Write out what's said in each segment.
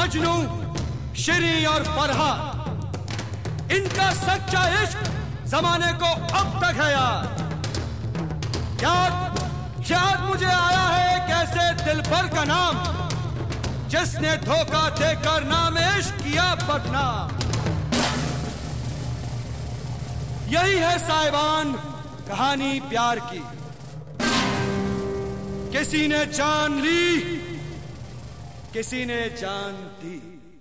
मजनू, शिरी और फरहा, इनका सच्चा इश्क जमाने को अब तक है यार। याद मुझे आया है कैसे दिलबर का नाम, जिसने धोखा देकर नाम इश्क किया बदनाम। यही है साहिबान कहानी प्यार की, किसी ने जान ली, किसी ने जान दी।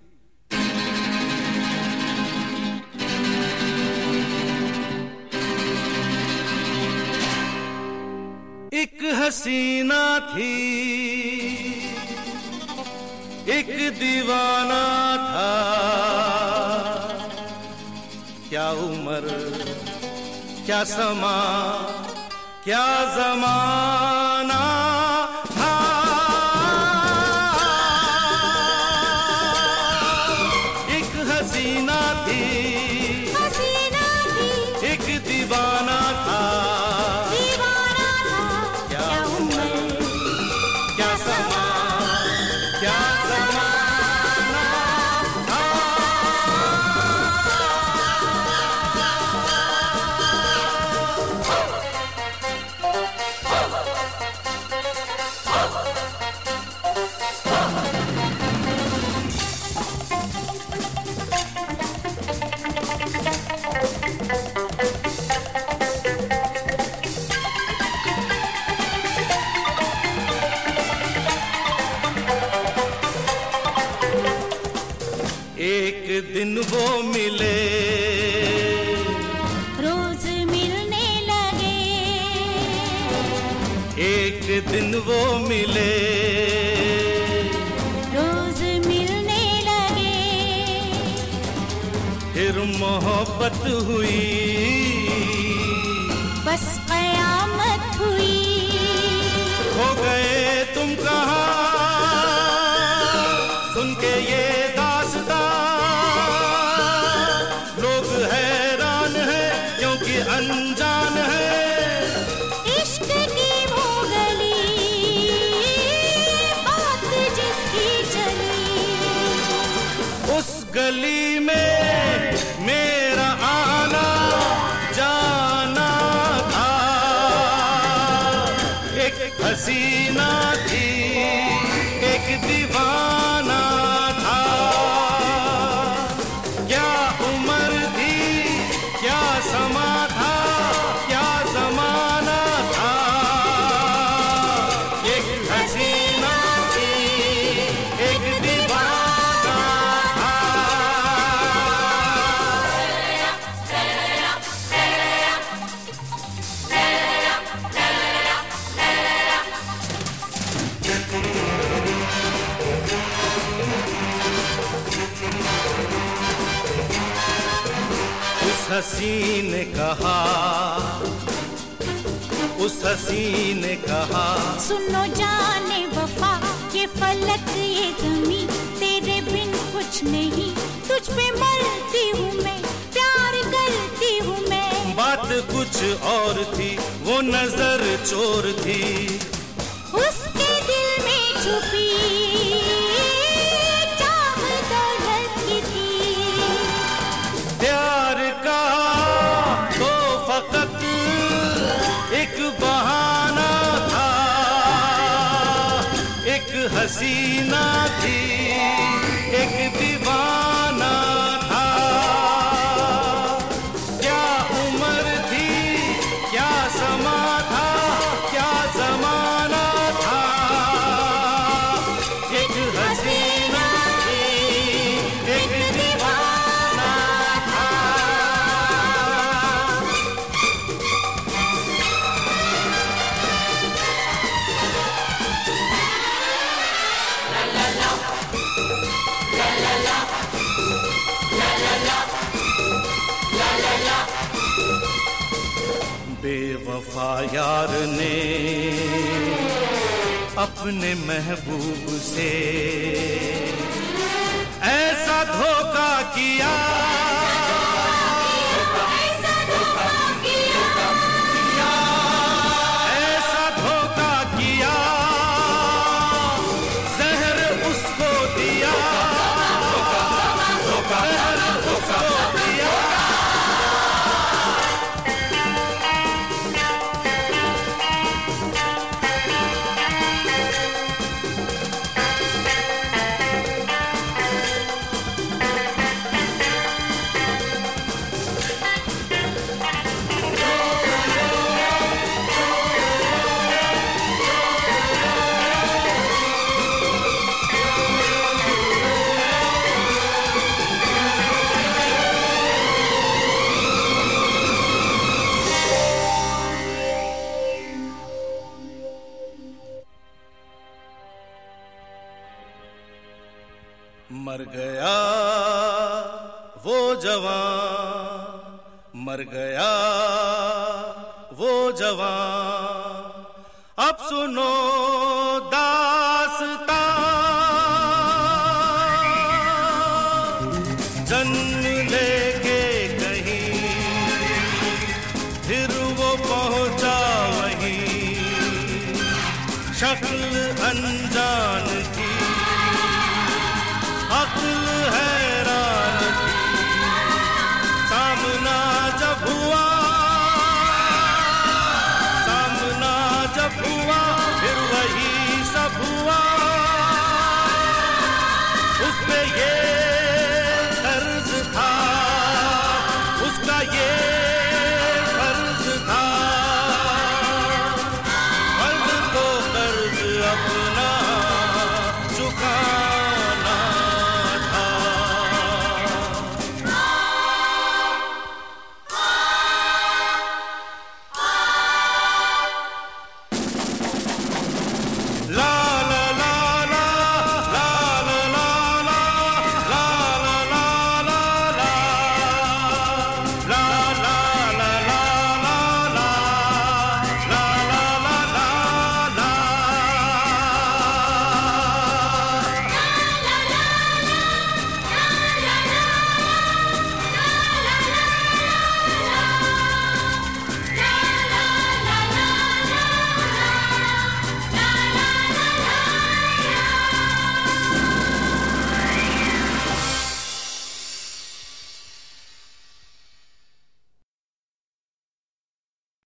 एक हसीना थी, एक दीवाना था, क्या उम्र, क्या समा, क्या जमाना था। एक हसीना थी, एक दीवाना था, क्या उम्र, क्या समा, क्या जमाना था। एक दिन वो मिले, रोज मिलने लगे। एक दिन वो मिले, रोज मिलने लगे। फिर मोहब्बत हुई, बस कयामत हुई। खो गए तुम कहाँ, सुन के ये अनजान है। इश्क की वो गली, बात जिसकी चली, उस गली में मेरा आना जाना था। एक हसीना थी, एक दीवाना था, क्या उम्र थी, क्या समा था, क्या जमाना था। एक हसीना थी, एक दीवाना था। उस हसीन ने कहा, उस हसीन ने कहा, सुनो जाने वफा, ये फलक ये ज़मीं तेरे बिन कुछ नहीं। तुझ पे मरती हूँ मैं, प्यार करती हूँ मैं। बात कुछ और थी, वो नजर चोर थी, उसके दिल में छुपी चाह दौलत की थी। प्यार का तो फकत एक बहाना था। एक हसीना थी, एक दीवाना था, क्या उम्र थी, क्या समा था, क्या जमाना था। एक हसीना थी, एक दीवाना था। बेवफा यार ने अपने महबूब से ऐसा धोखा किया, ऐसा धोखा किया, जहर उसको दिया। मर गया वो जवान, मर गया वो जवान। अब सुनो दास्तां, जन्म लेके कहीं फिर वो पहुंचा वहीं, शक्ल अनजान की, अक्ल हैरान की। सामना जब हुआ, सामना जब हुआ, फिर वही सब हुआ। उस पे ये